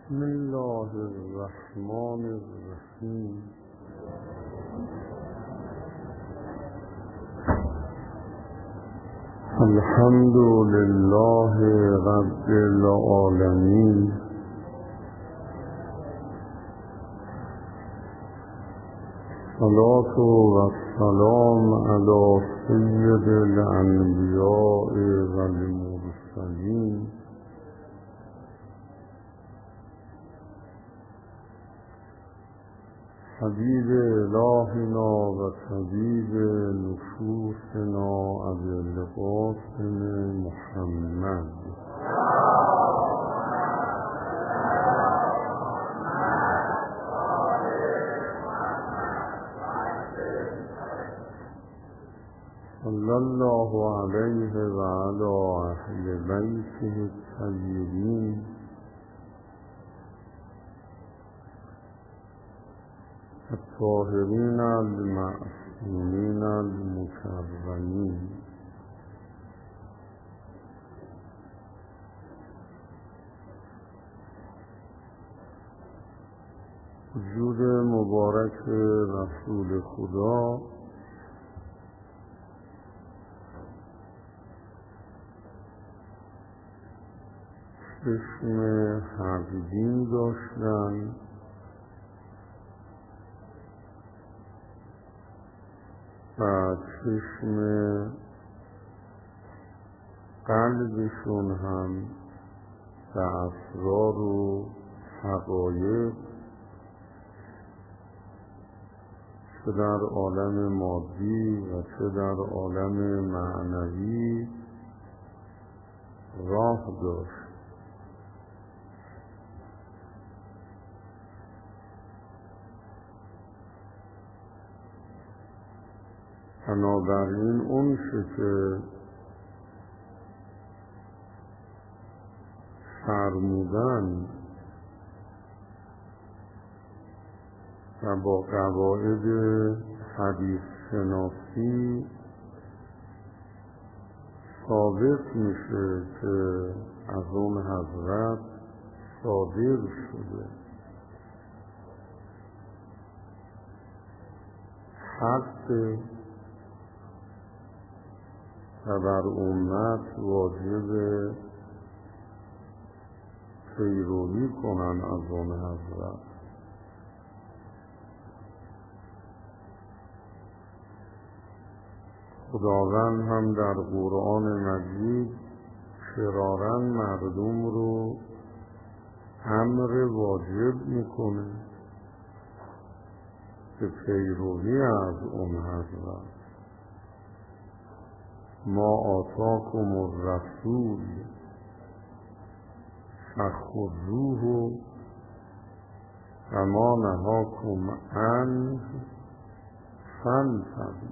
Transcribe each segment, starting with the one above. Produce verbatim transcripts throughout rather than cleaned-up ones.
بسم الله الرحمن الرحیم. الحمد لله رب العالمین، صلاة و سلام علی سید الانبیاء و المرسلین، حبیب الهنا و طبیب نفوسنا ابی القاسم محمد. صلی الله علیه و علی اهل بیته الطیبین الطاهرین المعصومین المکرمین. وجود مبارک رسول خدا چشم حقیقی داشتن و چشم قلبشون هم به اسرار و حقایق چه در عالم مادی و چه در عالم معنوی راه داشت. بنابراین اون چه که فرمودن و با قواعد حدیث شناسی ثابت میشه که از اون حضرت صادر شده. حق و بر امت واجب پیروی کنن از اون حضرت. خداوند هم در قرآن مجید شرارا مردم رو امر واجب میکنه که پیروی از اون حضرت. ما آتاکم الرسول فخذوه و ما نهاکم عنه فانتهوا.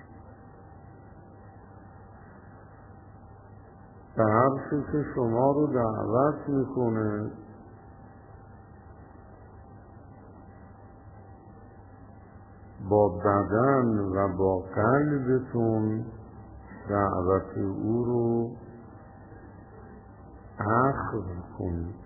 به هر چیزی که شما رو دعوت میکنه با بدن و با قلبتون دعوت او رو اخذ کنید.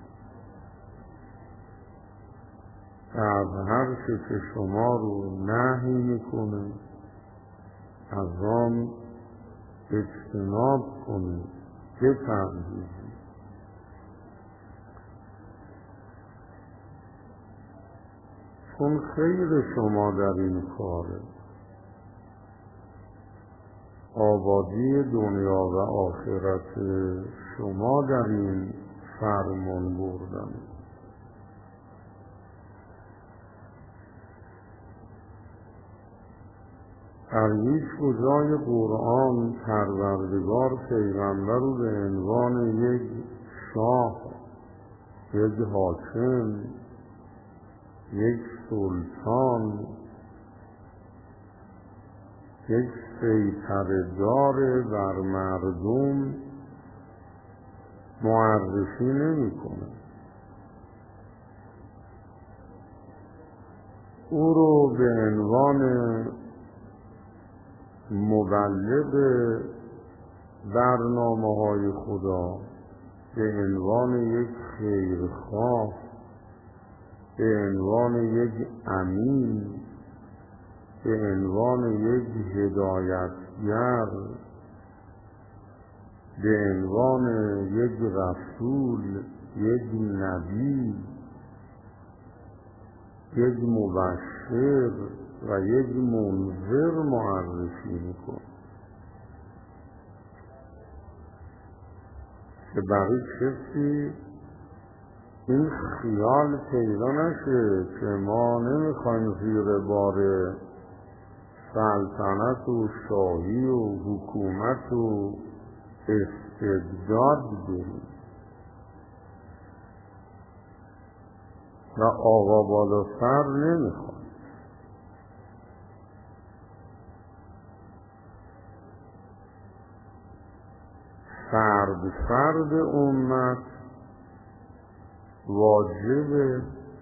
از هر چه که شما رو نهی میکنه از آن اجتناب کنید، بپرهیزید. چون خیر شما در این کاره، آبادی دنیا و آخرت شما در این فرمان بردن. در هیچ کجای قرآن پروردگار پیغمبر رو به عنوان یک شاه، یک حاکم، یک سلطان، یک سیطره‌دار بر مردم معرفی نمی کنه. او رو به عنوان مبلغ برنامه های خدا، به عنوان یک خیرخواه به عنوان یک امین، به عنوان یک هدایتگر، به عنوان یک رسول، یک نبی، یک مبشر و یک منذر معرفی میکن که برای کسی این خیال پیدا نشه که ما نمیخوایم زیر بار سلطنت و شاهی و حکومت و استبداد بریم و آقا بالا سر نمیخوایم. فرد فرد امت واجب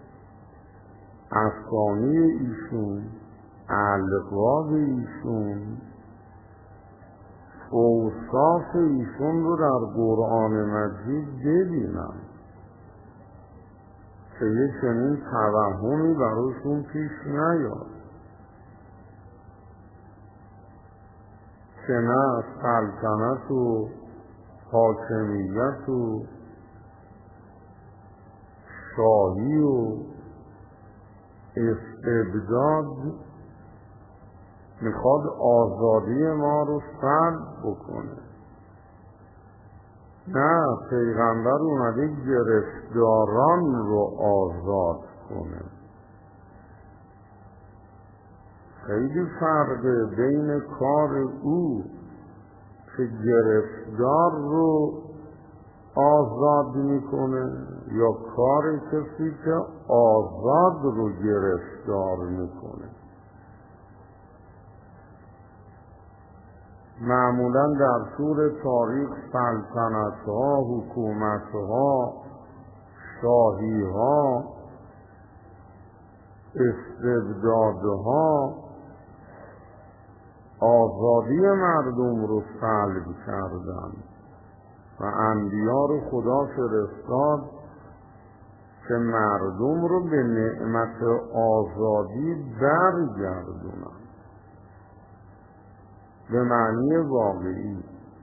اسامی ایشون، القاب ایشون، اوصاف ایشون رو در قرآن مجید ببینن که یک چنین توهمی براشون پیش نیاد که نه سلطنت و حاکمیت و شاهی و استبداد میخواد آزادی ما رو سلب بکنه. نه، پیغمبر اومده گرفتاران رو آزاد کنه. خیلی فرقه بین کار او که گرفتار رو آزاد میکنه یا کار کسی که آزاد رو گرفتار میکنه. معمولا در طول تاریخ سلطنت ها، حکومت ها، شاهی ها، استبداد ها آزادی مردم رو سلب کردن و انبیا رو خدا فرستاد که مردم رو به نعمت آزادی برگردونن به معنی واقعی،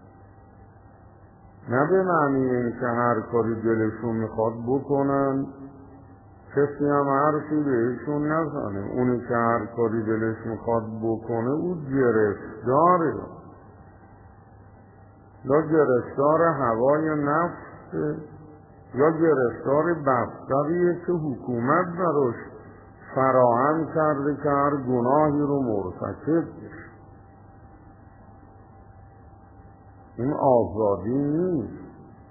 نه به معنی این که هر کاری دلشون میخواد بکنن کسی هم حرفی بهشون نزنه. اونی که هر کاری دلش میخواد بکنه او گرفتاره، یا گرفتار هوای نفس یا گرفتار بستریه که حکومت براش فراهم کرده که هر گناهی رو مرتکب بشه. این آزادی نیست.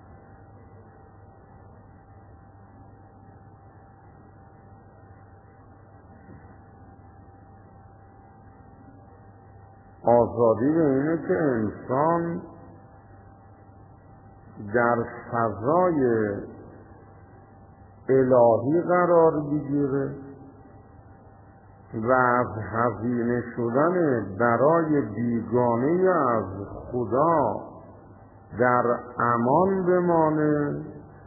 آزادی به اینه که انسان در فضای الهی قرار بگیره و از هزینه شدن برای بیگانه از خدا در امان بمانه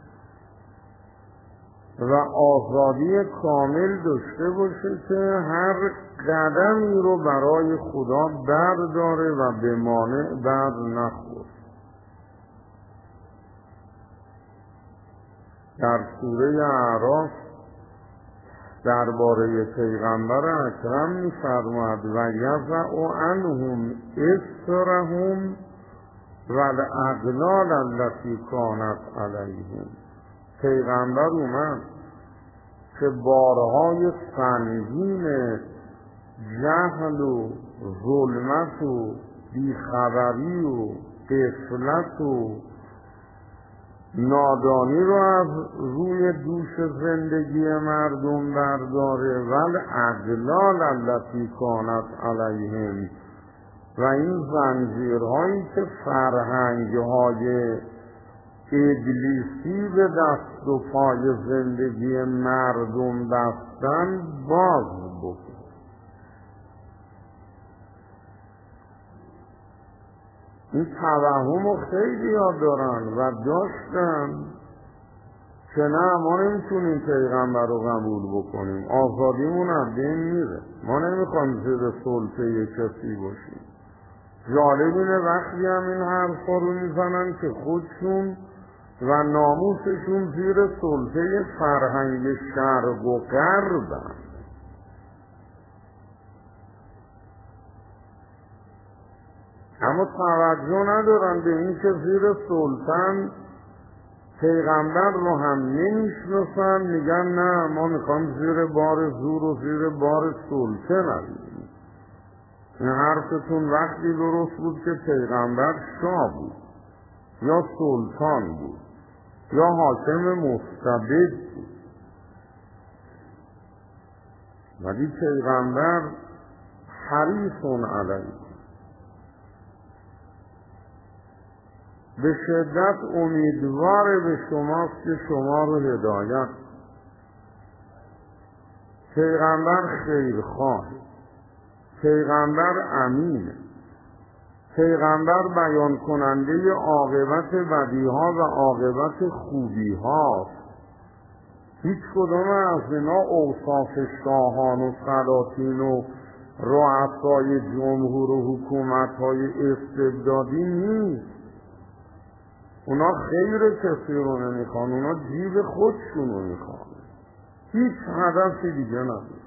و آزادی کامل داشته باشه که هر قدمی رو برای خدا برداره و به مانع بر نخوره. در سوره اعراف درباره پیغمبر اکرم می‌فرماید و یضع عنهم اصرهم و الاغلال التي کانت علیهم. پیغمبر اومد که بارهای سنگین جهل و ظلمت و بیخبری و غفلت و نادانی رو از روی دوش زندگی مردم برداره. ول اغلال التي کانت علیهم، و این زنجیرهایی که فرهنگ‌های ابلیسی به دست و پای زندگی مردم بستن باز بکن. این توهم رو خیلی ها دارن و داشتن که نه ما نمیتونیم پیغمبر رو قبول بکنیم، آزادیمون از بین میره، ما نمیخوایم زیر سلطه کسی باشیم. جالب اینه وقتی هم این حرفا رو میزنن که خودشون و ناموسشون زیر سلطه فرهنگ شرق و غربن. اما توجه ندارن به این که زیر سلطان پیغمبر رو هم نمیشناسن، میگن نه ما میخوام زیر بار زور و زیر بار سلطه نبیدیم. این حرفتون وقتی درست بود که پیغمبر شاه بود یا سلطان بود یا حاکم مستبد بود، ولی پیغمبر حریص علیه، به شدت امیدوار به شماست که شما رو هدایت. پیغمبر خیرخواه، پیغمبر امینه، پیغمبر بیان کننده عاقبت بدیها و عاقبت خوبیهاست. هیچ کدام از اینا اوصاف شاهان و سلاطین و رؤسای جمهور و حکومت‌های استبدادی نیست. اونا خیر کسی رو نمیخوان، اونا جیب خودشون رو میخوان، هیچ هدفی دیگه نداره.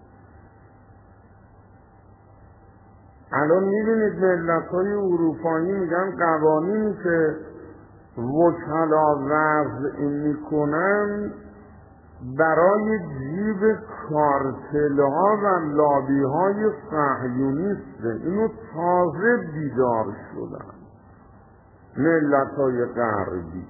الان میبینید ملت‌های اروپایی میگن قوانینی که وکلا وضع میکنن برای جیب کارتل‌ها و لابی‌های صهیونیسته. اینو تازه بیدار شدن ملت‌های غربی.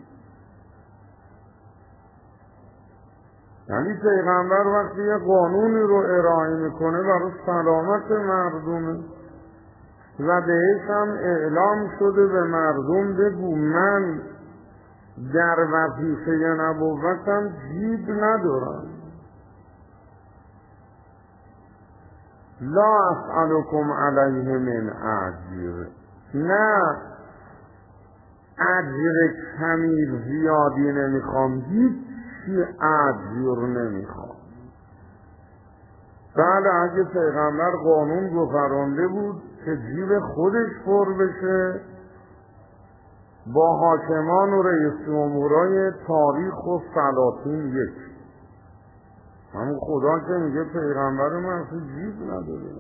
یعنی پیغمبر وقتی یه قانونی رو ارائه میکنه برای سلامت مردمه و بهش هم اعلام شده به مردم بگو من در وظیفه نبوتم جیب ندارم، لا اسألکم علیه من اجر، نه اجر کمی زیادی نمیخوام، هیچی اجر نمیخوام. بله اگه پیغمبر قانون گذرانده بود که جیب خودش پر بشه، با حاکمان و رئیس جمهورای تاریخ و سلاطین یک، همون خدا که میگه پیغمبر من اصلا جیب نداره.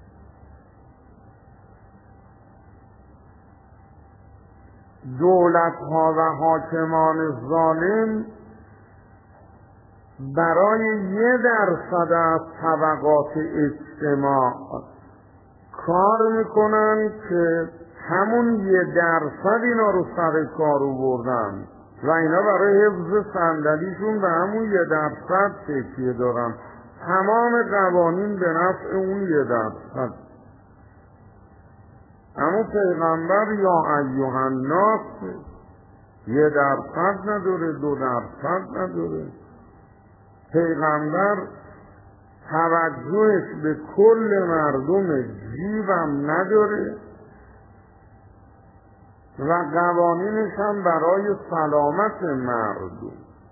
دولت ها و حاکمان ظالم برای یه درصد از طبقات اجتماع کار میکنن که همون یه درصد اینا رو سر کار آوردن و اینا برای حفظ صندلیشون به همون یه درصد تکیه دارن. تمام قوانین به نفع اون یه درصد. اما پیغمبر یا ایها الناس یه درصد نداره، دو درصد نداره. پیغمبر توجهش به کل مردم جیبم نداره و قوانینش هم برای سلامت مردم.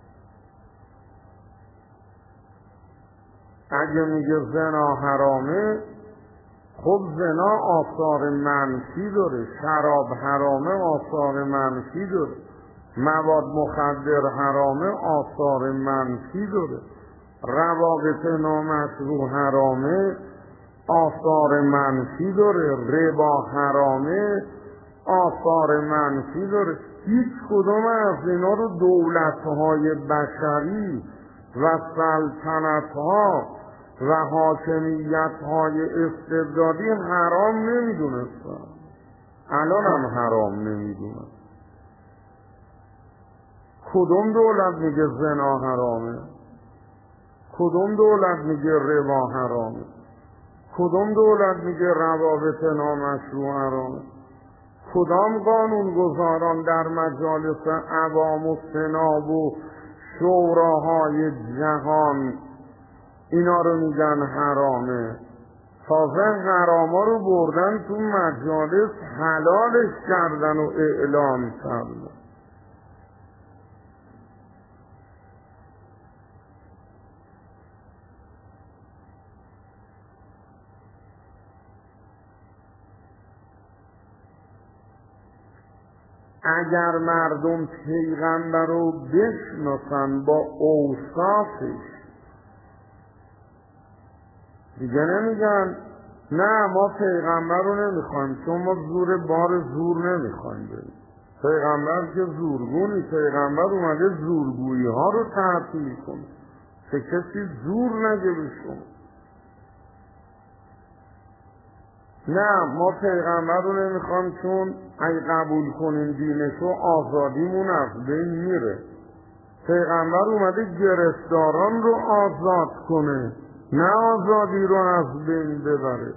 اگه میگه زنا حرامه، خب زنا آثار منفی داره، شراب حرامه آثار منفی داره، مواد مخدر حرامه آثار منفی داره، روابط نامشروع حرامه آثار منفی داره، ربا حرامه آثار منفی داره. هیچ کدام از اینا رو دولت‌های بشری و سلطنت‌ها و حاکمیت‌های استبدادی حرام نمی‌دونستن، الان هم حرام نمی‌دونن. کدوم دولت میگه زنا حرامه؟ کدوم دولت میگه ربا حرامه؟ کدوم دولت میگه روابط نامشروع حرامه؟ کدام قانونگذاران در مجالس عوام و سناب و شوراهای جهان اینا رو میگن حرامه؟ تازه حراما رو بردن تو مجالس حلالش کردن و اعلام کردن. اگر مردم پیغمبر رو بشناسن با اوصافش، دیگه نمیگن نه ما پیغمبر رو نمیخوایم چون ما زور بار زور نمیخوایم بریم. پیغمبر که زورگونی، پیغمبر اومده زورگویی ها رو تعطیل کنه که کسی زور نگه به شما. نه ما پیغمبر رو نمیخوایم چون اگه قبول کنیم دینشو آزادیمون از بین میره. پیغمبر اومده گرفتاران رو آزاد کنه، نه آزادی رو از بین ببره.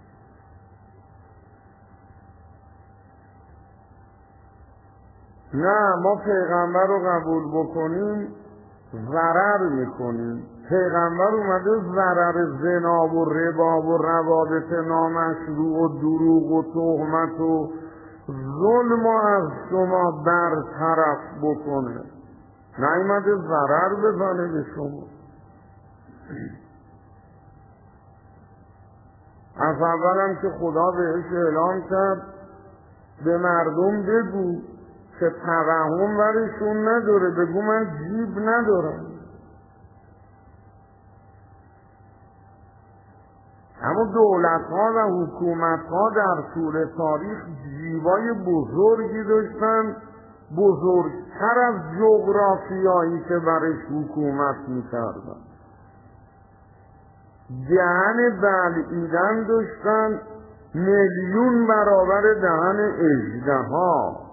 نه ما پیغمبر رو قبول بکنیم ضرر میکنیم. پیغمبر اومده ضرر زنا و ربا و روابط نامشروع و دروغ و تهمت و ظلم و از شما برطرف بکنه، نیومده ضرر بزنه به شما. از اولم که خدا بهش اعلام کرد به مردم بگو که توهم برشون نداره، بگو من جیب ندارم. اما دولت ها و حکومت ها در طول تاریخ جیبای بزرگی داشتن، بزرگتر از جغرافیایی که برش حکومت میکردن. دهن بلعیدن داشتن میلیون برابر دهن اژدها.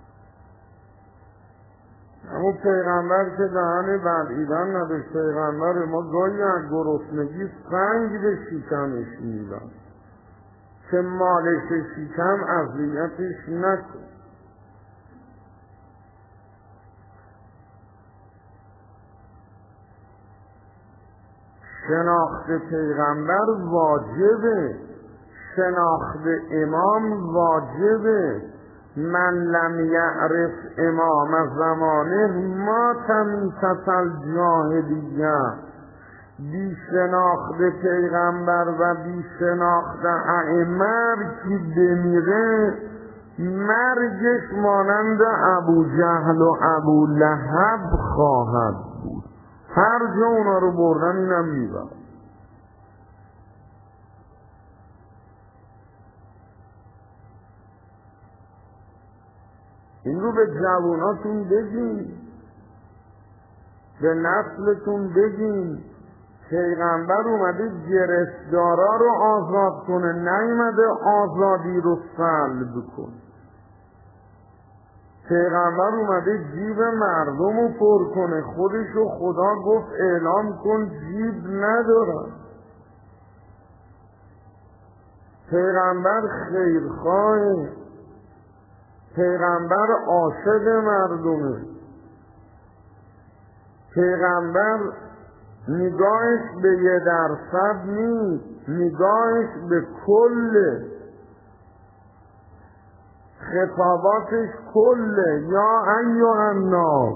اما پیغمبر که دهن بلعیدن نداشت، پیغمبر ما گاهی از گرسنگی سنگ به شکمش می‌بست که مالش شکم اذیتش نکن. شناخت پیغمبر واجبه، شناخت امام واجبه. من لم یعرف امام زمانه ما تمیتت الجاهلیه. بی شناخت پیغمبر و بی شناخت ائمه که بمیره مرگش مانند ابو جهل و ابو لهب خواهد بود. هر جا اونا رو بردن اینم میبرد. این رو به جواناتون بگین، به نسلتون بگین پیغمبر اومده گرفتارا رو آزاد کنه، نیومده آزادی رو سلب کنه. پیغمبر اومده جیب مردم رو پر کنه، خودشو خدا گفت اعلام کن جیب ندارم. پیغمبر خیرخواه، پیغمبر عاشق مردمه. پیغمبر نگاهش به یه درصد نیست، نگاهش به کله، خطاباتش کله. یا ایها الناس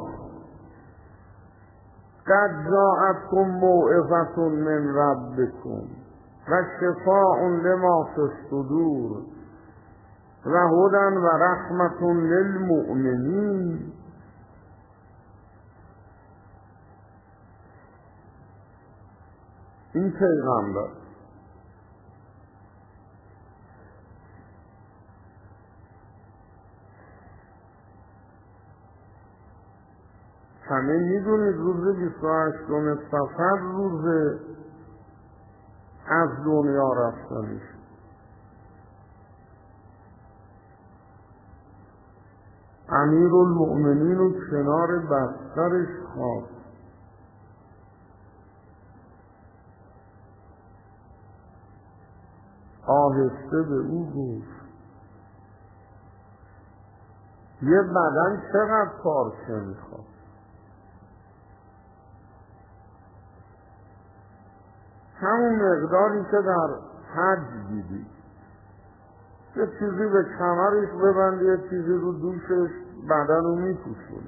قد جاءتکم موعظة من ربکم و شفاء لما فی الصدور و هدی و رحمة للمؤمنین. این پیغمبر همه میدونید روز بیست و هشتم صفر روز از دنیا رفتنش. امیر المؤمنین رو کنار بسترش خواست، آهسته به او گفت یه بدن چقدر پارچه میخواد؟ همون مقداری که در حج دیدی، یه چیزی به کمرش ببند، یه چیزی رو دوشش، بدن رو میپوشونه.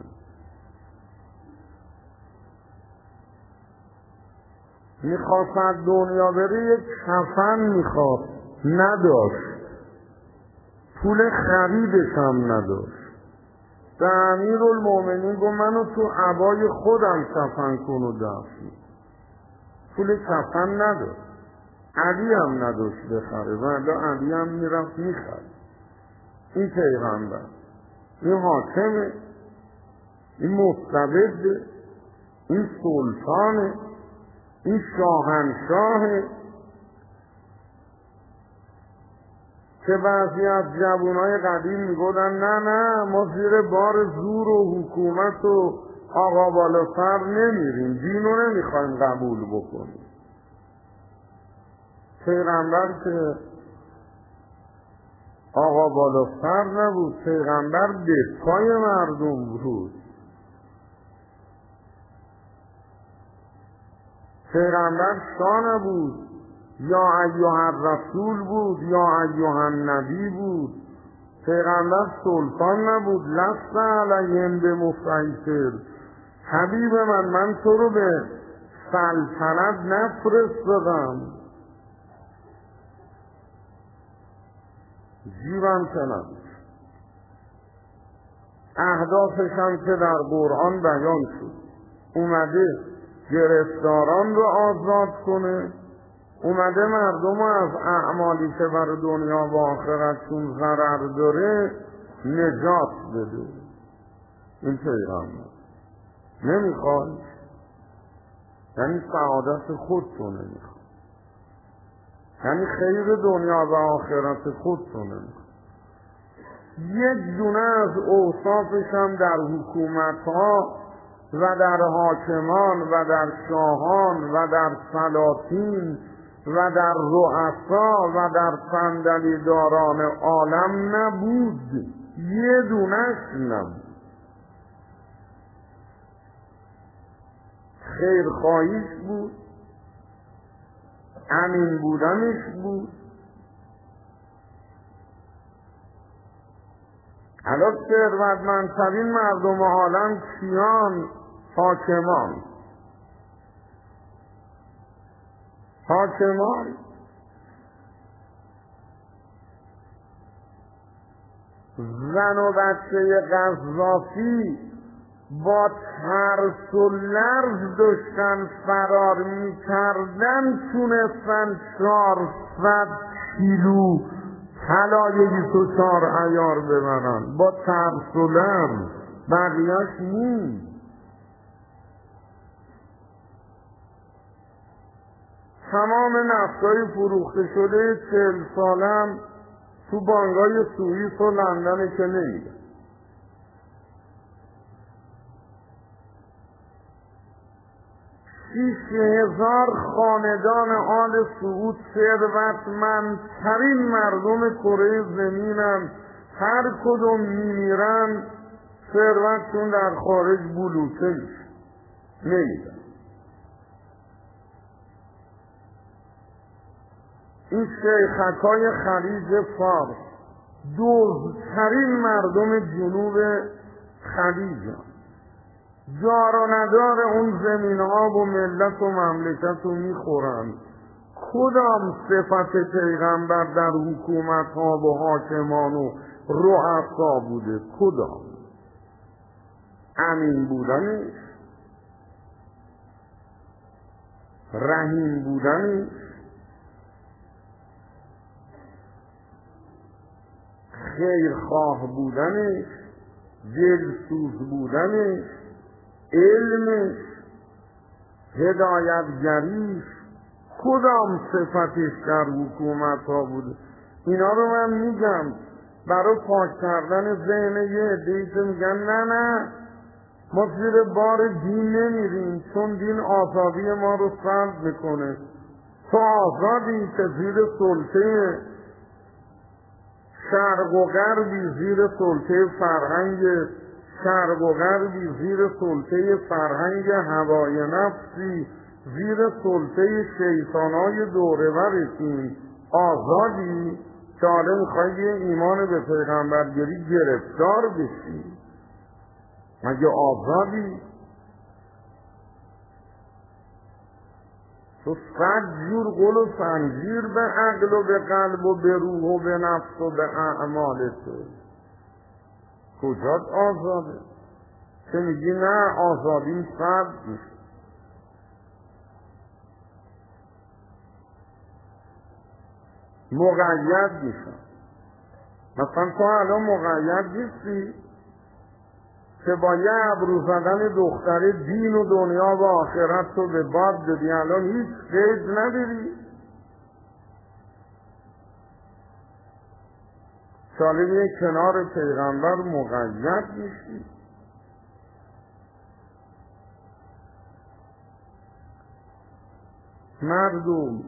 میخواست دنیا بره، یک کفن میخواست، نداشت، پول خریدش هم نداشت. به امیرالمومنین گفت منو تو عبای خودم کفن کن و دفن. پول کفن نداشت، علی هم نداشت بخره، ولی علی هم میرفت میخرد. این پیغمبر، این حاکمه، این مستبده، این سلطانه، این شاهنشاهه که بعضی از جوانای قدیم میگودن نه نه ما زیر بار زور و حکومت و آقا بالا سر نمیریم، دینو نمیخوایم قبول بکنیم. پیغمبر که آقا بالا سر نبود، پیغمبر دفاع مردم بود. پیغمبر شاه نبود، یا ایها الرسول بود، یا ایها النبی بود. پیغمبر سلطان نبود، لست علیهم بمسیطر. حبیب من من تو رو به سلطنت نفرستادم، جیبم که نبود. اهدافش هم که در قرآن بیان شد، اومده گرفتاران رو آزاد کنه، اومده مردم از اعمالی که بر دنیا و آخرتشون ضرر داره نجات بده. این پیغمبر نمیخواد، یعنی سعادت خودتون نمیخواد، یعنی خیر دنیا و آخرت خودتون نمیخواد. یک دونه از اوصافش هم در حکومت ها و در حاکمان و در شاهان و در سلاطین و در رؤسا و در صندلیداران عالم نبود، یه دونش نبود. خیرخواهیش بود، امین بودنش بود. الان ثروتمندترین مردم عالم کیان؟ حاکمان. حاکمان زن و بچه قذافی با ترس و لرز داشتن فرار میکردن، تونستن چهارصد کیلو طلای بیست و چهار عیار ببرن با ترس و لرز، بقیهش نیست. تمام نفتای فروخته شده چهل سالم تو بانکای سوئیس و لندن که نمیده. شیش هزار خاندان آل سعود ثروتمندترین مردم کره زمینن، هر کدوم میمیرن ثروتشون در خارج بلوچه میشه، نمیدن. این شیخکای خلیج فارس دزدترین مردم جنوب خلیج هم. جار و ندار اون زمین ها و ملت و مملکت رو میخورن. کدام صفت پیغمبر در حکومت ها و حاکمان و رؤسا بوده؟ کدام؟ امین بودنش، رحیم بودنش، خیرخواه بودنش، دلسوز بودنش، علمش، هدایتگریش، کدام صفتش در حکومت ها بوده؟ اینا رو من میگم برای پاک کردن ذهن یه عده‌ای که میگن نه نه ما زیر بار دین نمیریم چون دین آزادی ما رو سلب میکنه. تو آزادی که زیر سلطه شرق و غربی، زیر سلطه فرهنگ شرق و غربی، زیر سلطه فرهنگ هوای نفسی، زیر سلطه شیطانای دوره ورشین آزادی که حالا میخوایی یه ایمان به پیغمبرگری گرفتار بشی؟ مگه آزادی؟ تو صد جور قل و سنجیر به عقل و به قلب و به روح و به نفس و به اعمال تو. کجا آزاده؟ که میگی نه آزادی فرد میشه. مقید میشن. مثلا تو الان مقید نیستی که با یه ابرو زدن دختره دین و دنیا و آخرت تو به باد دادی، الان هیچ قید نداری. سالی کنار پیغمبر مقید میشی. مردم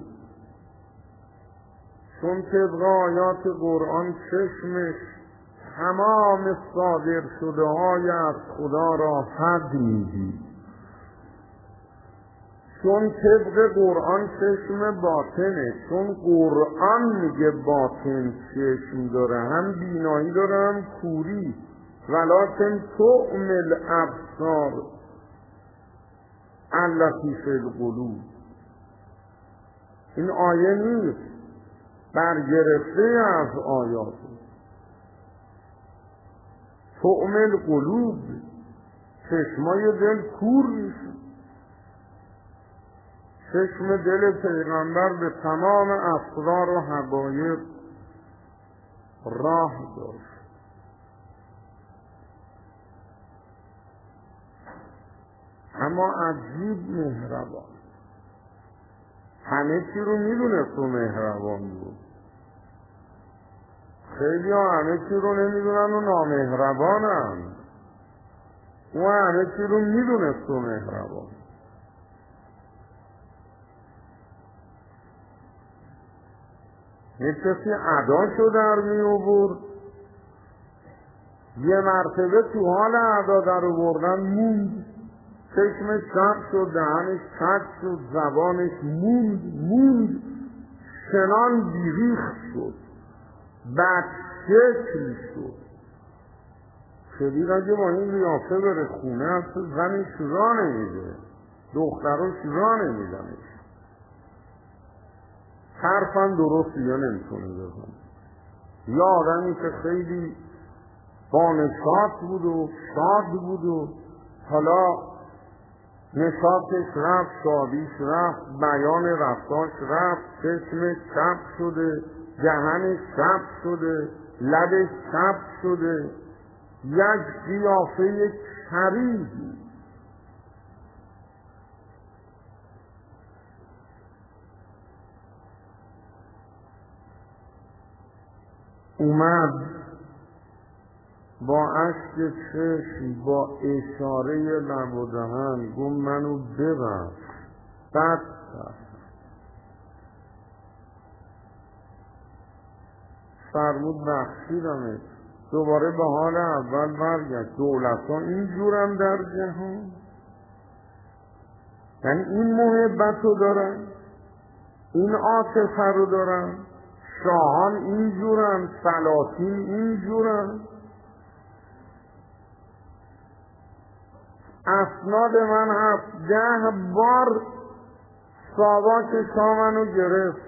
چون طبق آیات قرآن چشمش تمام صادر شده های از خدا را حد میدید، چون طبق قرآن چشم باطنه، چون قرآن میگه باطن چشم داره، هم بینایی داره هم کوری. ولکن تعمی الابصار التی فی القلوب. این آیه نیست، برگرفته از آیات. تعمی القلوب، چشمای دل کور میشه. چشم دل پیغمبر به تمام اسرار و حقایق راه داشت. اما عجیب مهربان، همه چی رو میدونست و مهربان بود. خیلی ها همه چی رو نمیدونن و نامهربانن. او همه چی رو میدونست و مهربان. یک کسی اداشو در می آورد، یه مرتبه تو حال ادا در آوردن موند، چشمش چپ شد، دهنش کج شد، زبانش موند موند چنان بیریخت شد، بدشکل شد. شدید اگه با این ریافه بره خونه اصلا زنش را نمیده، دخترش را نمیدنش، حرفم درست یا نمیتونه بزن. یا آدمی که خیلی بانشات بود و شاد بود و حالا نشاطش رفت، شادیش رفت، بیان رفتاش رفت، چشمش چپ شده، دهنش چپ شده، لبش چپ شده، یک قیافه کریزی. اومد با اشک چشم، با اشاره لب و دهن گفت منو ببخش، بد کرد. فرمود بخشیدمت. دوباره به حال اول برگشت. دولت ها اینجورم در جهان، یعنی این محبت رو دارن، این عاطفه رو دارن. شاهان اینجورن، سلاطین اینجورن. اسناد من هفت ده بار ساواک شامنو گرفت.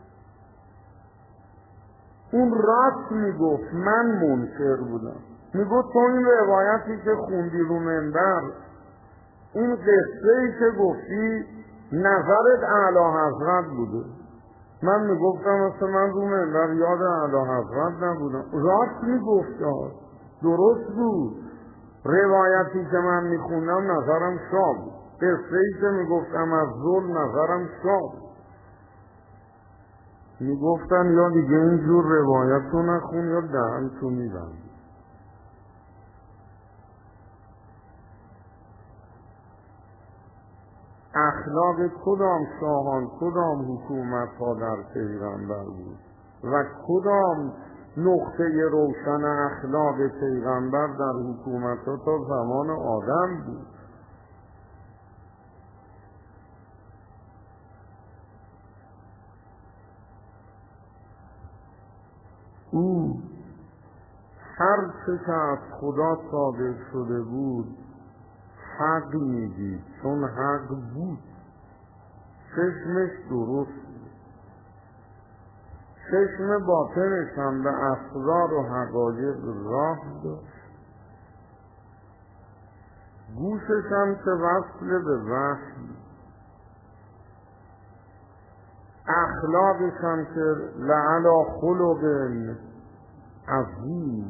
اون راست میگفت، من منکر بودم. میگفت تو این روایتی که خوندی رو منبر، این قصه ای که گفتی نظرت اعلی حضرت بوده. من میگفتم اصلا من رو منبر یاد اعلی حضرت نبودم. راست میگفت، درست بود. روایتی که من میخوندم نظرم شاه بود، قصه ای که میگفتم از ظلم نظرم شاه بود. میگفتن یا دیگه اینجور روایت رو نخون یا دهن تو میبند. اخلاق کدام شاهان، کدام حکومت ها در پیغمبر بود و کدام نقطه روشن اخلاق پیغمبر در حکومت ها تا زمان آدم بود. او هر چه که از خدا صادر شده بود حق میدید، چون حق بود. چشمش درست بود، چشم باطنش هم به اسرار و حقایق راه داشت. گوشش هم که وصل به وحی، اخلاقش هم که لعلا خلق عظیم،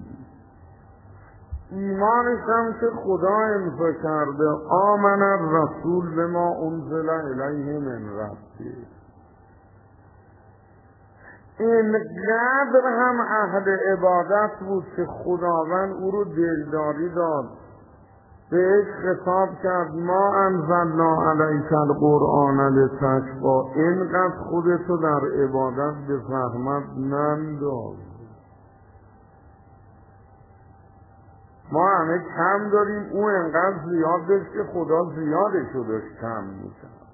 ایمانش هم که خدا امضا کرده آمن الرسول بما انزل الیه من ربه. اینقدر هم اهل عبادت بود که خداوند او رو دلداری داد، بهش خطاب کرد ما انزلنا علیک القرآن لتشقی، اینقدر خودتو در عبادت به زحمت ننداز. ما همه کم داریم، او انقدر زیاد داشت که خدا زیادشو داشت کم میکرد.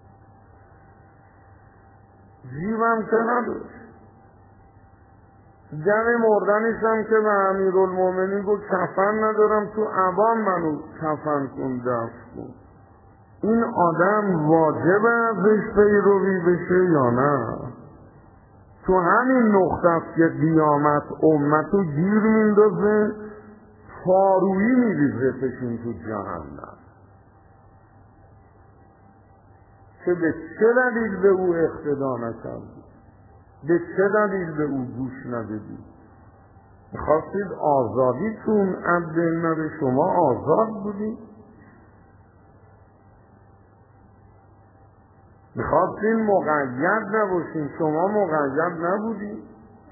جیبم که نداشت، جمع مردنش هم که به امیرالمومنین گفت کفن ندارم، تو عوام منو کفن کن دست کن. این آدم واجب ازش پیروی بشه یا نه؟ تو همین نقطه است که قیامت امتو گیر میندازه، پارویی میریزتشون تو جهنم. که به چه دلیل به او اقتدا نکردی؟ به چه دلیل به او گوش ندادی؟ میخواستید آزادیتون از بین نره، شما آزاد بودی؟ میخواستین مقید نباشین، شما مقید نبودی؟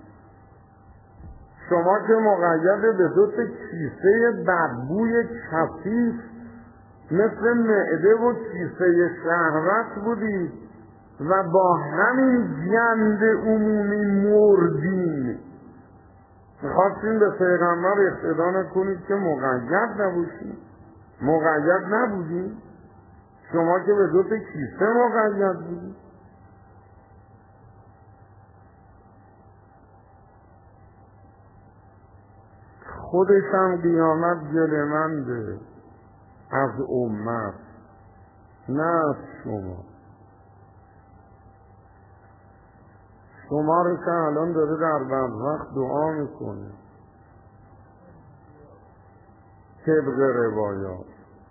شما که مقید به دو تا کیسه بدبوی کثیف مثل معده و کیسه شهوت بودید و با همین گند عمومی مردین. میخواستین به پیغمبر اقتدا نکنید که مقید نباشید؟ مقید نبودید؟ شما که به دو تا کیسه مقید بودید. خودش هم قیامت گله‌منده از امت، نه از شما. شما رو که الان داره در برزخ دعا میکنه طبق روایات،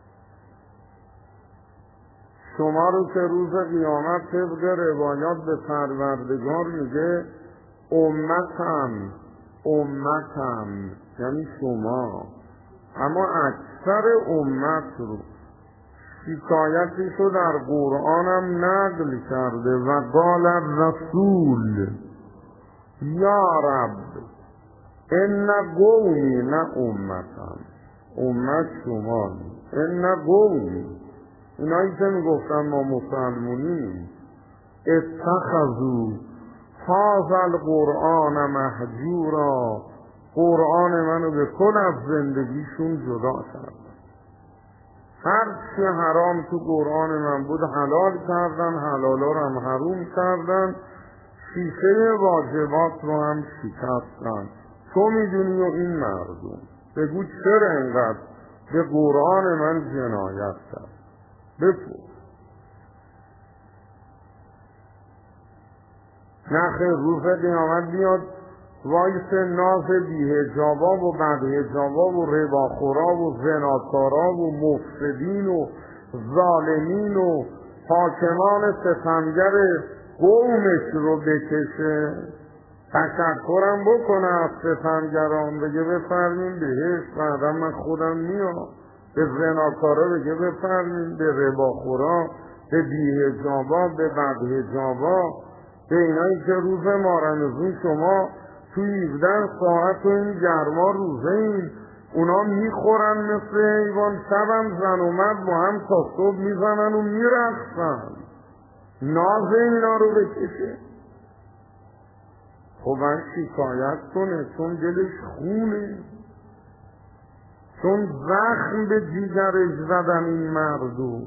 شما رو که روز قیامت طبق روایات به پروردگار میگه امتم امتم، یعنی شما. اما اکثر امت رو شکایتش رو در قرآن هم نقل کرده و قال الرسول یا رب ان قومی، نه امتم، امت شما، ان قومی، اینایی که میگفتن ما مسلمونیم، اتخذوا هذا القرآن مهجورا، قرآن منو به کل از زندگیشون جدا کردن. هر چی حرام تو قرآن من بود حلال کردن، حلالا رو هم حروم کردن، شیشه واجبات رو هم شکستن. تو میدونی و این مردم، بگو چرا اینقدر به قرآن من جنایت کرد؟ بپرس. نخیر، روز قیامت بیاد وایس ناز بیهجابا و بدهجابا و رباخورا و زناکارا و مفسدین و ظالمین و حاکمان ستمگر قومش رو بکشه، تشکرم بکنه از ستمگران، بگه بفرمین بهشت، بعدا من خودم میام. به زناکارا بگه بفرمین، به رباخورا، به بیهجابا، به بدهجابا، به اینایی که روز مارمزون شما توی هفده ساعت و این گرما روزه این اونا میخورن مثل حیوان، شبم زن و مرد با هم تا صبح میزنن و میرخصن، ناز اینا رو بکشه. خب من شکایت کنه، چون دلش خونه، چون زخم به جیگرش زدن این مردم.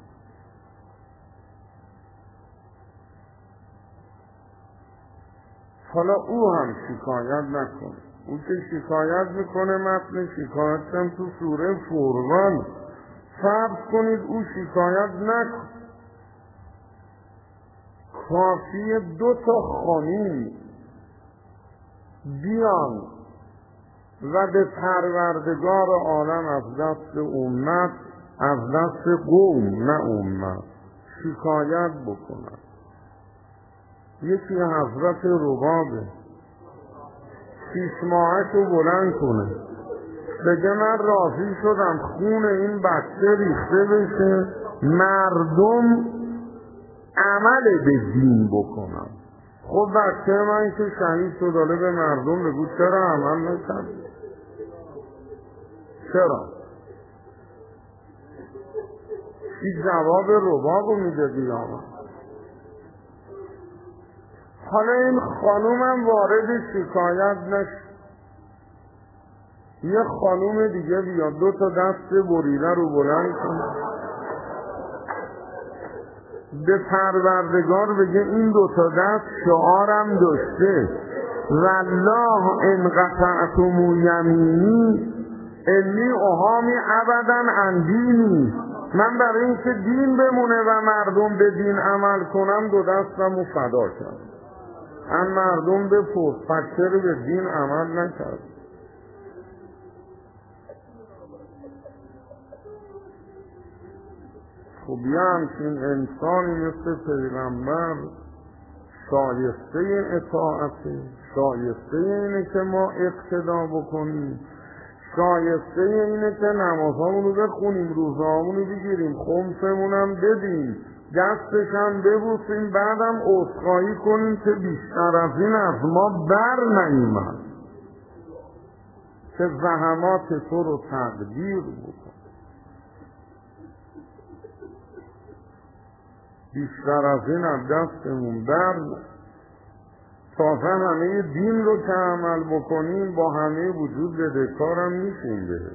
حالا او هم شکایت نکنه. او که شکایت میکنه، متن شکایت هم تو سوره فرقان، فرض کنید او شکایت نکنه. کافی دو تا خانوم بیان و به پروردگار عالم از دست امت از دست قوم نه امت شکایت بکنن. یکی حضرت ربابه شیش ماهش رو بلند کنه بگه من راضی شدم خون این بچه ریخته بشه، مردم عمل به دین بکنم. خب بچه من که شهید شد داله به مردم بگو چرا عمل نکرد؟ چرا؟ این جواب ربابو میده بیامن. حالا این خانومم وارد شکایت نشد، یه خانوم دیگه بیاد دو تا دست بریده رو بلند کنه به پروردگار بگه این دو تا دست شعارم داشته والله ان قطعتم یمینی انی احامی ابدا عن دینی، من برای اینکه دین بمونه و مردم به دین عمل کنم دو دستم رو فدا کردم. هم مردم به پرس فکر به دین عمل نکرد. خب یه همچین انسانی مثل پیغمبر شایسته اطاعته، شایسته اینه که ما اقتدا بکنیم، شایسته اینه که نمازامون رو بخونیم، روزهامون رو بگیریم، خمسمونم بدیم، دستشم ببوسیم، بعدم عذرخواهی کنیم که بیشتر از این از ما بر نیامد که زحمات تو رو تقدیر بکن. بیشتر از این از دستمون بر تازه همه دین رو که عمل بکنیم با همه وجود بدهکارم میشیم بهش.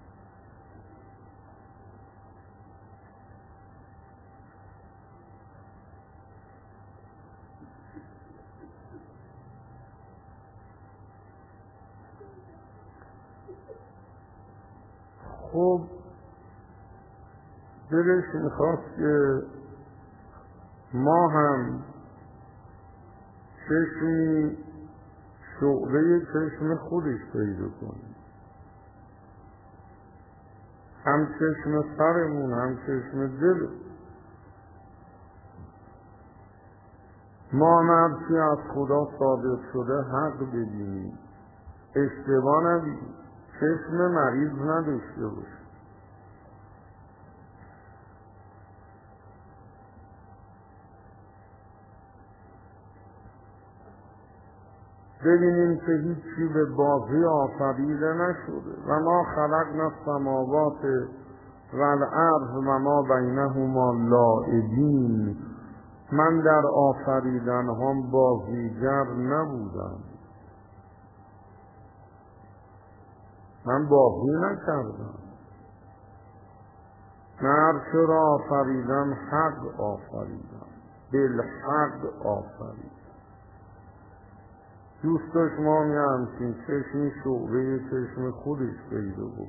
خب دلش میخواست که ما هم چشمی شعبه چشم خودش پیدا کنیم، هم چشم سرمون هم چشم دل. ما نرچی از خدا صادق شده حق ببینیم، اشتباه نبینیم، چشم مریض نداشته باشه. ببینیم که هیچی به بازی آفریده نشده. و ما خلقنا السماوات والارض و ما بینهما لاعبین، من در آفریدن هم بازیگر نبودم، من بازی نکردم. من چرا آفریدم؟ حق آفریدم، بالحق آفریدم. دوست داشت ما می همچین چشمی شعبه چشم خودش پیدا بود.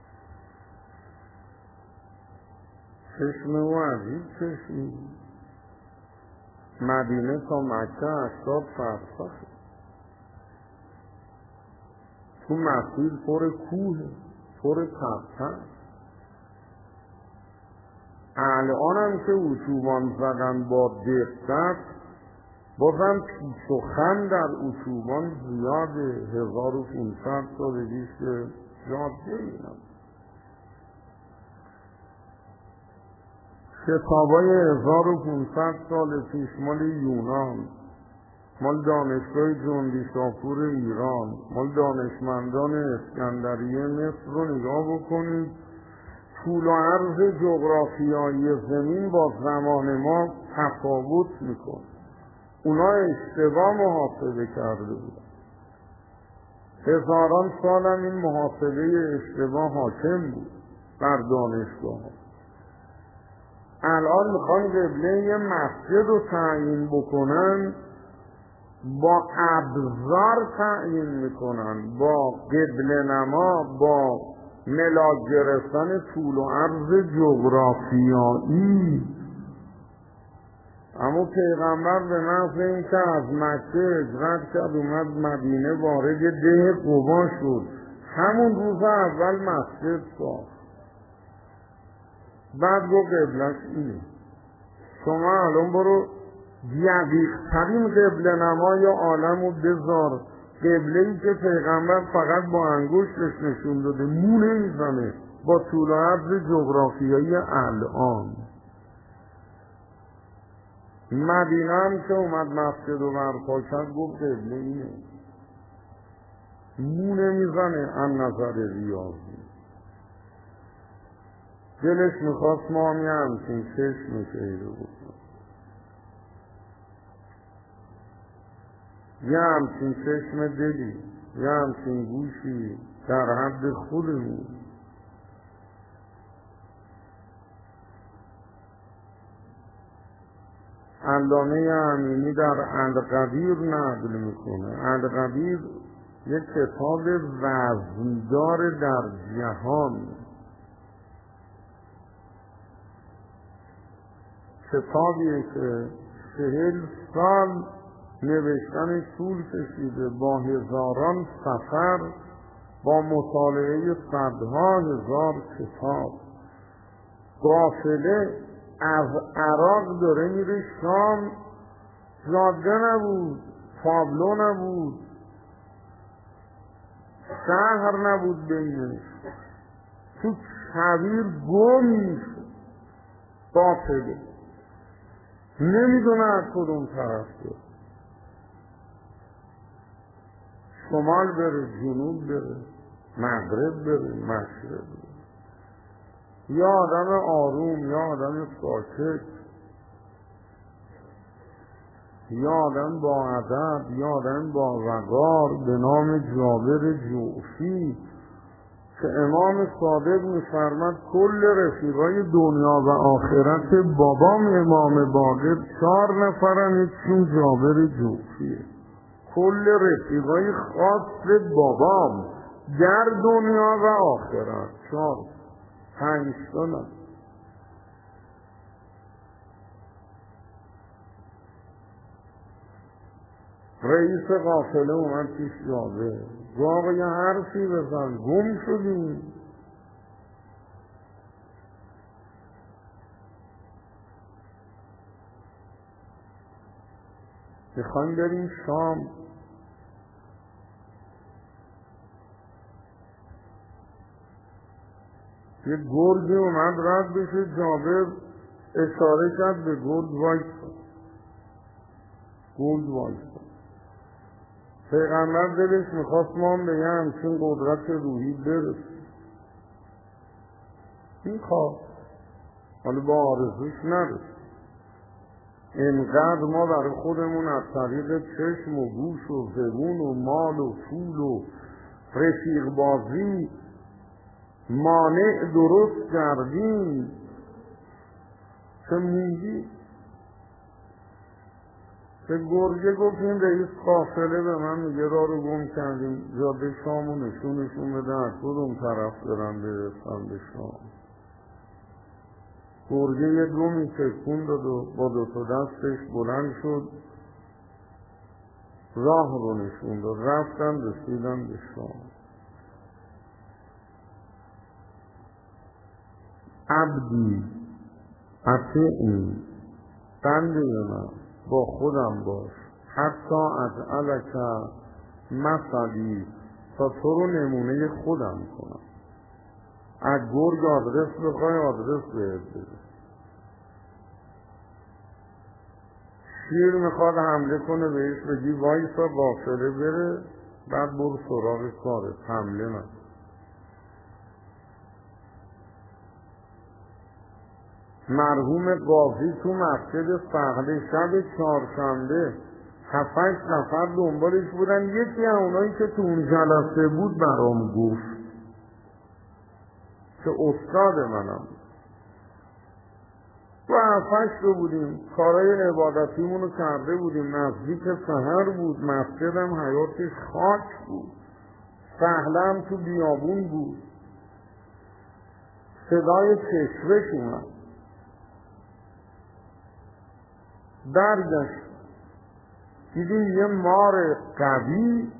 چشم او عزیز چشمی مدینه تا مکه هشتاد فرسخه، تو مسیر پر کوه پر تپه. الان هم که اتوبان زدن با دقت بازم پیچ و خم در اتوبان زیاده. هزار و پونصد سال پیش جاده اینم کتابای هزار و پونصد سال پیش مال یونان، مال دانشگاه جنبی شاپور ایران، مال دانشمندان اسکندریه مصر رو نگاه بکنید. طول و عرض جغرافیایی زمین با زمان ما تفاوت میکنه. اونا اشتباه محاسبه کرده بودن، هزاران سال هم این محاسبه اشتباه حاکم بود بر دانشگاه. الان میخوان قبله یه مسجد رو تعیین بکنن، با ابزار تعیین میکنن، با قبله نما، با ملاک گرفتن طول و عرض جغرافیایی. اما پیغمبر به محض این که از مکه هجرت کرد اومد مدینه وارد ده قبا شد، همون روز اول مسجد ساخت. بعد گو قبلش اینه. شما الان برو یقیق‌ترین قبله نمای عالم رو بذار، قبله‌ای که پیغمبر فقط با انگشتش نشون داده، مو نمیزنه، با طول و عرض جغرافیایی الان. مدینه هم که اومد مسجد و برپا کرد گفت قبله اینه، مو نمیزنه از نظر ریاضی. دلش میخواست ما هم یه همچین چشم پیدا بکنیم، یه همچین چشم دلی، یه همچین گوشی در حد خودمون. علامه امینی در القدیر نقل میکنه. القدیر یک کتاب وزندار در جهان، کتابیه که چهل سال نوشتن طول کشیده، با هزاران سفر، با مطالعه صدها هزار کتاب. قافله از عراق داره میره شام، جاده نبود، تابلو نبود، شهر نبود بینش، تو کویر گم میشه. قافله نمیدونه از کدوم طرف بره، شمال بره، جنوب بره، مغرب بره، مشرق بره. یا آدم آروم، یا آدم ساکت، یا آدم با ادب، یا آدم با وقار، به نام جابر جعفی که امام صادق می‌فرماد کل رفیقای دنیا و آخرت بابام امام باقر چهار نفرن، یکیشون جابر جعفیه. کل رفیقای خاص بابام در دنیا و آخرت چهار پنج تا نه. رئیس قافله اومد پیش جابر، گفت آقا یه حرفی بزن، گم شدیم. میخوایم بریم شام. یه گرگی اومد رد بشه، جابر اشاره کرد به گرگ وایسا. گرگ وایسا. پیغمبر دلش میخواست ما هم به یه همچین قدرت روحی برسیم، میخواست، حالا با آرزوش نرسیم. اینقدر ما برای خودمون از طریق چشم و گوش و زبون و مال و پول و رفیق بازی مانع درست کردیم که موندی. که گرگه گفت این رئیس قافله به من میگه راه رو گم کردیم، جاده شامو نشونشون بده از کدوم طرف برن برسن به شام. گرگه یه دومی تکون داد و با دو تا دستش بلند شد، راه رو نشون داد، رفتن رسیدن به شام. عبدی اطیعی، بنده من با خودم باش، حتی از علک مثلی، تا تو رو نمونه خودم کنم. از گرگ آدرس بخوای آدرس بهت بده. شیر میخواد حمله کنه بهش بگی وایسا قافله بره، بعد برو سراغ کارت، حمله نه. مرحوم قاضی تو مسجد فقده شب چهارشنبه هفتش نفر دنبالش بودن. یکی از اونایی که تو اون جلسه بود برام گفت که استاد منم، و هفتش رو بودیم، کارهای عبادتیمونو کرده بودیم، نزدیک سحر بود، مسجدم حیاتش خاک بود، صحنه تو بیابون بود، صدای چشمش اومد. برگشت دیدیم یه مار قوی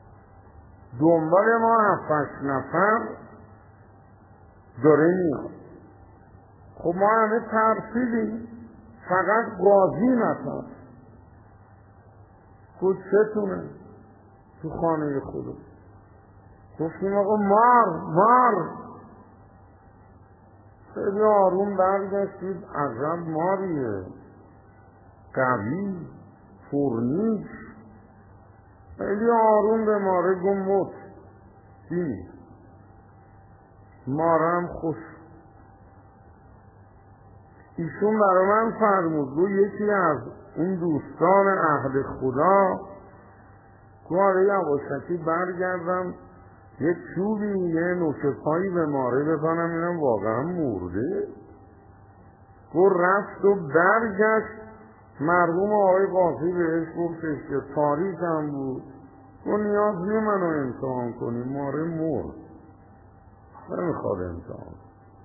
دنبال ما هفتش نفر داره میاد. خب ما همه ترسیدیم، فقط قاضی نترس. خود چتونه تو خانه خدا گفتیم آقا مار مار. خیلی آروم برگشتید، عجب ماریه، قوی فرنیش. خیلی آروم به ماره گم موت دینی. مارم خوش. ایشون برای من فرمود، گو یکی از اون دوستان اهل خدا گواره یواشکی برگردم یک چوبی یه نوک پایی به ماره بزنم اینم واقعا مرده. گو رفت و برگشت، مرحوم آقای قاضی بهش گفتش که تاریک هم بود، گو نیاز نیه منو امتحان کنی، ماره مرد، نمیخواد امتحان.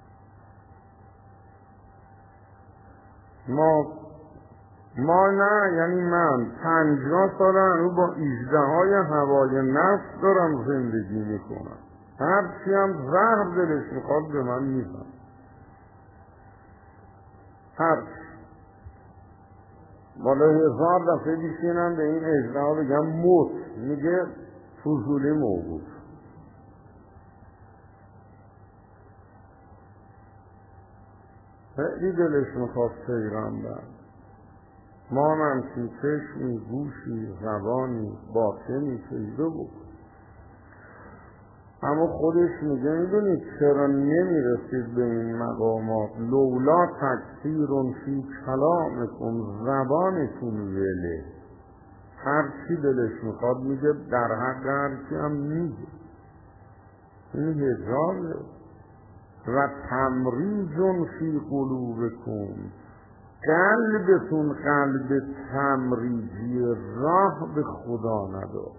ما ما نه، یعنی من پنجاه ساله هنو با ایجده های هوای نفس دارم زندگی میکنم، هرچی هم زهر دلش میخواد به من میزن، هرچی. بالا هزار دفعه بیشینم به این اجده ها بگم موت، میگه فضولی موجود. خیلی دلش میخواد پیغمبر، ما همچین چشمی، گوشی، زبانی، باطنی پیدا بود. اما خودش میگه میدونید چرا نمیرسید به این مقامات؟ لولا تکثیرون فی کلامکم، زبانتون وله، هر چی دلش میخواد میگه، در حق هر چی هم میگه. این هجاله. و تمریجون فی قلوبکم، قلبتون قلب تمریجی، راه به خدا نداد.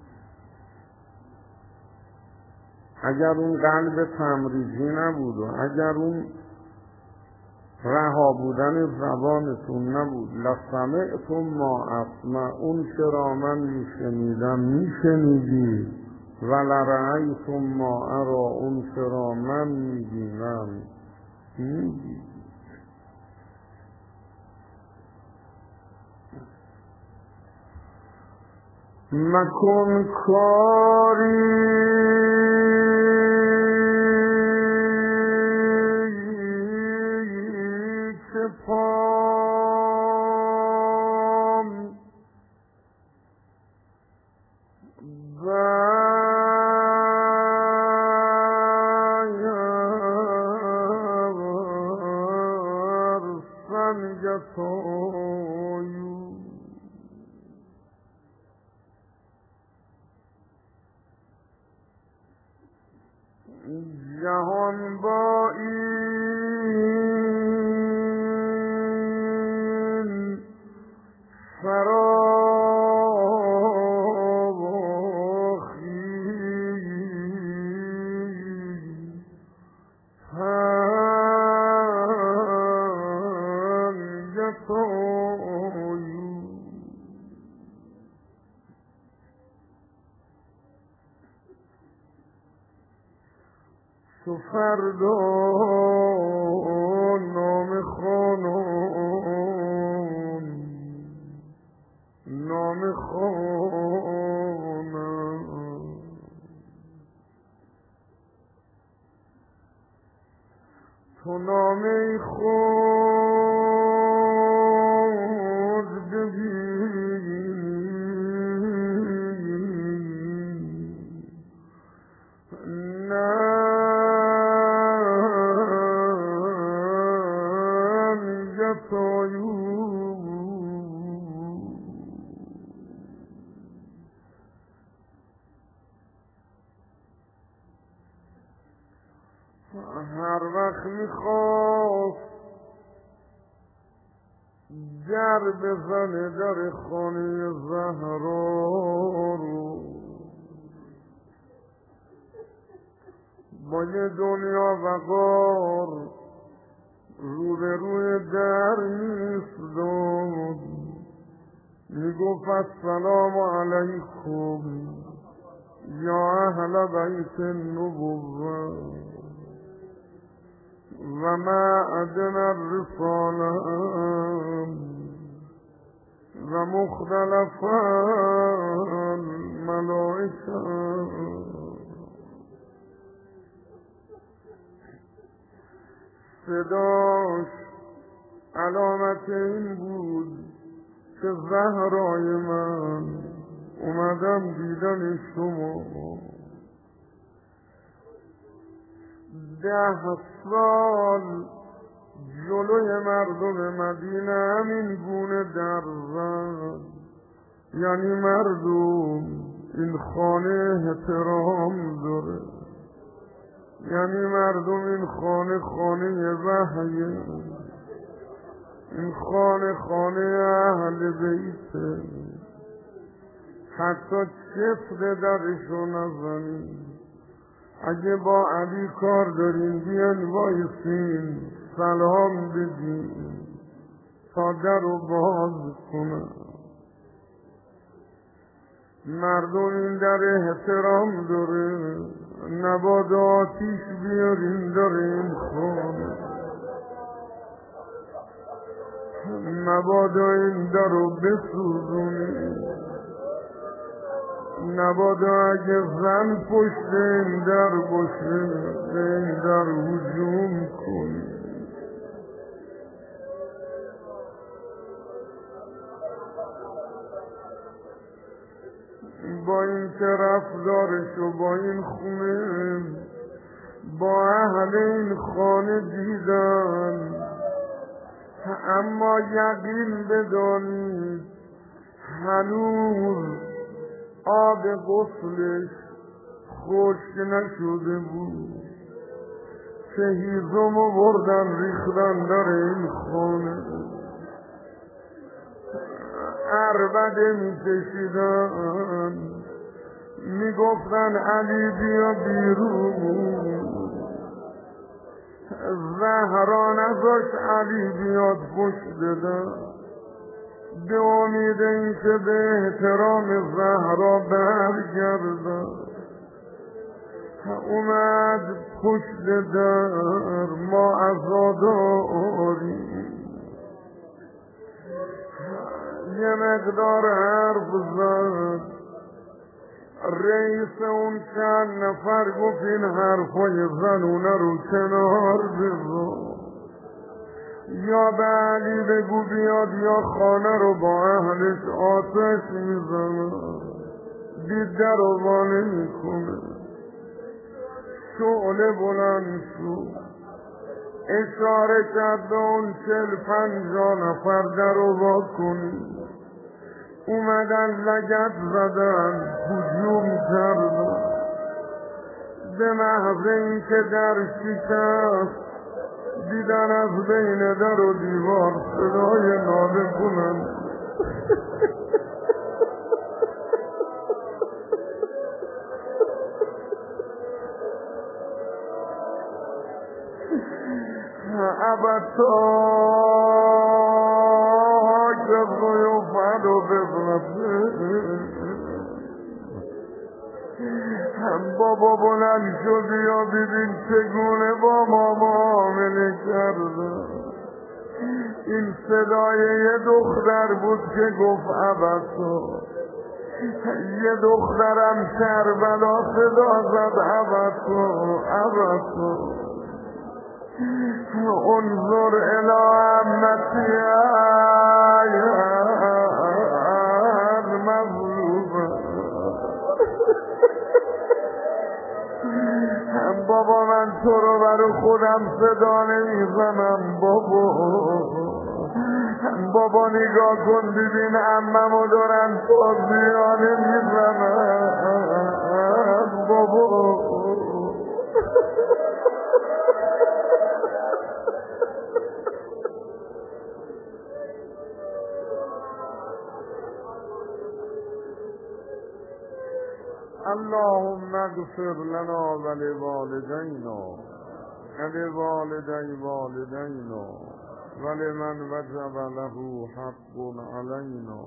اگر اون قلب تمریجی نبود و اگر اون رها بودن زبانتون نبود، لسمعتم ما اسمع، اون چرا من میشنیدم میشنیدی، و لرأیتم ما ارا، اون چرا من میبینم میبینی. مکن کاری که پام بایر سنگتایو. جهان با این فراخی پنجتایو. تو فردا نام خانم نام خانم تو نام خود ببینی، نه هر وقت میخواست در بزنه در خانه زهرا رو، با یه دنیا وقار رو به روی در میستاد، میگفت السلام علیکم یا اهل بیت النبوة و ما أدنى الرسالة ومختلف الملائكة صداش علامت این بود که زهرای من اومدم دیدن شما. ده سال جلوی مردم مدینه همین گونه در زد، یعنی مردم این خانه احترام داره، یعنی مردم این خانه خانه وحیه، این خانه خانه اهل بیته، حتی چفت درشو نزنید. اگه با علی کار دارین بیان وایسین سلام بدین تا در رو باز کنن. مردم این در احترام داره، نباد آتیش بیارین در این خانه، نباد این در رو بسوزونین، نبادا اگه زن پشت این در باشه به این در هجوم کنی. با این که رفتارش و با این خونه با اهل این خانه دیدن، اما یقین بدانید هنوز آب غسلش خشک نشده بود که هیزم رو بردن ریختن در این خانه، عربده می کشیدن، می گفتن علی بیا بیرون. زهرا نذاشت علی بیاد پشت دادن، به امید این که به احترام زهرا برگردن. اومد پشت در، ما عزاداریم، یه مقدار حرف زد. رئیس اون چند نفر گفت این حرفای زنونه رو کنار بذار، یا به علی بگو بیاد یا خانه رو با اهلش آتش میزنه، دید در رو وانه میکنه. شعله بلند شد، اشاره کرد به اون چل پنجاه نفر در رو وا کنید. اومدن لگد زدن، هجوم کردن. به محض این که در شکست دیدن از بین در و دیوار صدای ناله کنن. ابتا که ضیوفت و هم بابا بلند شد یا ببین چگونه با ما معامله کرده. این صدای یه دختر بود که گفت ابتا. یه دخترم کربلا صدا زد ابتا ابتا. انظر الى امتی مظلومه. بابا من تو رو برای خودم صدا نمیزنم بابا. بابا نگاه کن ببین عممو دارن تازیانه میزنن بابا. اللهم اغفر لنا ولوالدينا ولوالدي والدينا ولمن وجب له حق علينا.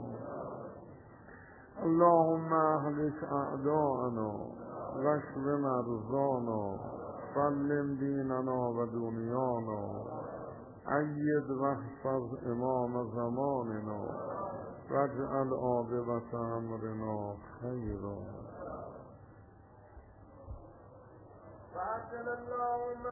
اللهم اهلك اعداءنا واشف مرضانا سلم ديننا ودنيانا اید واحفظ امام زماننا واجعل عاقبت امرنا خیرا. فأحسن اللهم